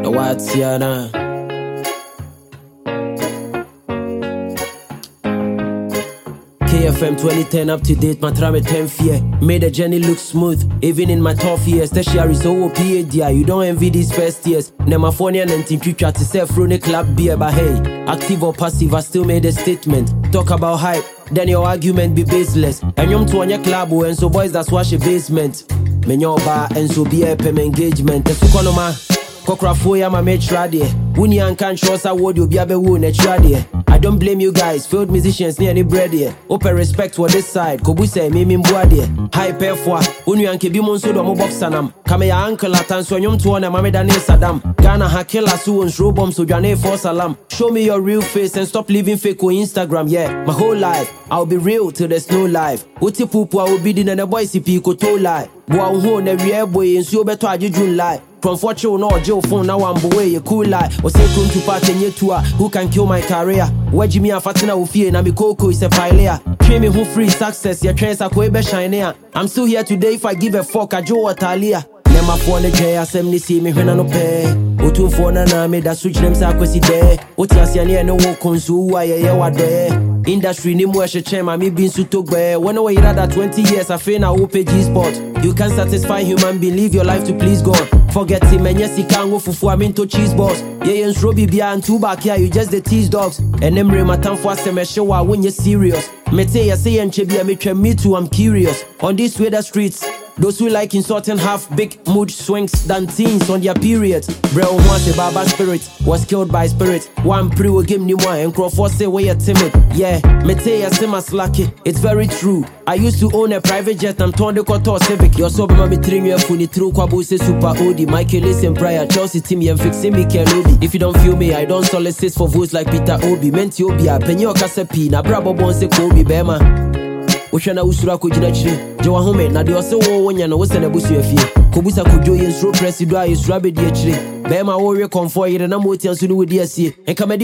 What's your KFM 2010 up to date, my trame 10th year. Made the journey look smooth, even in my tough years. Tertiary so PhD, you don't envy these first years. Nemaphonian and team future to sell through the club beer, but hey, active or passive, I still made a statement. Talk about hype, then your argument be baseless. And you're to your club, and so boys, that's wash your basement. Men your bar, and so be a PM engagement. The Sukonoma, Kokrafoya, my mate, radie. Wuni and can't trust a word, you'll be a wound at radie. I don't blame you guys, failed musicians near any bread here. Open respect for this side, Kobuse, Mimi Mbuade. High pay for Unu and Kibimon Sudo Moboxanam. Kame ya uncle Latan, so yum to one and Mamedane Saddam. Ghana Hakela Suons, Robom, so Jane for Salam. Show me your real face and stop living fake on Instagram, yeah. My whole life, I'll be real till there's no life. Uti Pupu, I will be in a boy CP, Koto lie. Boa Ho, every airboy, and so better I June lie. From fortune or Joe phone, now I'm away, a cool lie. Or say, come to party in your tour, who can kill my career? Where Jimmy and Fatina will fear, and I'm Coco is a pilea. Train me who free success, your trains are quite shinier. I'm still here today if I give a fuck, I Joe or Talia. Nema phone the J, I see me when I no pay. Otu phone and I made that switch them sakwesi there. Otiasiani and no walk on so why ya there. Industry ni mweshe chema mi bin su togbe. When I wait that 20 years I feel na ope G-spot. You can satisfy human being, live your life to please God. Forget him and yes he can't go fufu I'm into cheese balls. Yeah and Robbie bia and two back here you just the tease dogs. And them re matam for a show when you're serious. Mete ya say and chebi me too I'm curious. On these weather streets, those who like insulting have big mood swings than teens on their periods. Bro once a baba spirit was killed by spirit. One pre will give me one and Crawford say we are timid. Yeah, Mete ya sema slacky, it's very true. I used to own a private jet, I'm torn the Kotor Civic. You're so mama trim your funny through Kwabuse Super Odi. Michael listen prior, Chelsea team and fixing me Kelobi. If you don't feel me, I don't solicit for votes like Peter Obi. Menti Obi, a penyo kasepi, na brabo bonse Kobe Bema. Oshana usura kujina chile Jowa home na diwa se wo wonya na wose na busu yafie Kobusa kujo yensro presidwa yesura bedi ya chile Bema warrior convoy yere na moti yansunu wedi ya siye En kamedi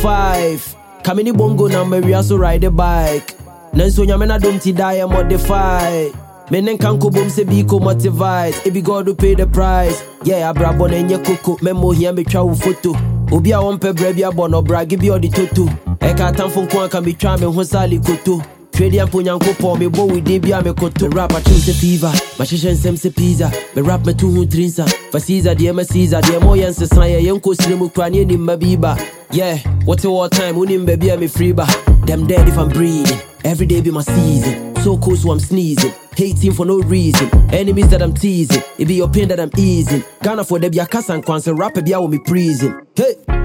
45 Kameni bongo na meri aso ride a bike Nanso nyamena domti die modify Menen kanko bom se biko motivate Ebi God will pay the price Yeah abrabo na enye koko Memo hiya me travel photo Obi a wompe brebi abono bragi bi odi toto Eka atamfo nkwa kambi twa me hosali koto Trade and punyanko po me bo with debia me koto rap I choose a fever my shisha sem se pizza me rap me 2 drinsa for Caesar the Caesar the mo yan se san ye yanko slimu krani ni mabiba yeah what all time unim baby me free ba them dead if I'm breathing every day be my season so cool so I'm sneezing hating for no reason enemies that I'm teasing it be your pain that I'm easing Ghana for the be a kasa and kwanse rap be a me prison hey